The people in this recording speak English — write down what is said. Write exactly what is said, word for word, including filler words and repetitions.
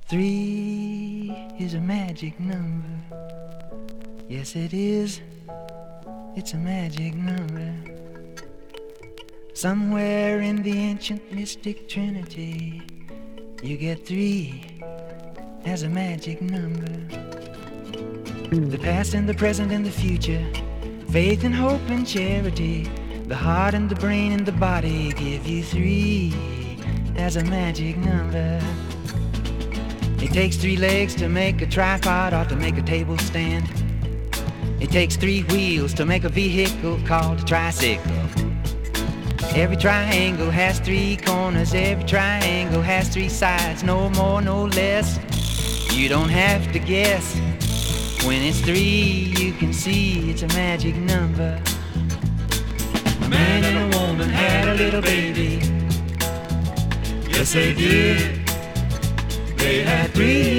Three is a magic number. Yes, it is. It's a magic number. Somewhere in the ancient mystic trinity, you get three as a magic number. The past and the present and the future, faith and hope and charity, the heart and the brain and the body give you three as a magic number. It takes three legs to make a tripod or to make a table stand. It takes three wheels to make a vehicle called a tricycle. Every triangle has three corners, every triangle has three sides, no more, no less. You don't have to guess. When it's three, you can see it's a magic number. A man and a woman had a little baby. Yes, they did. They had three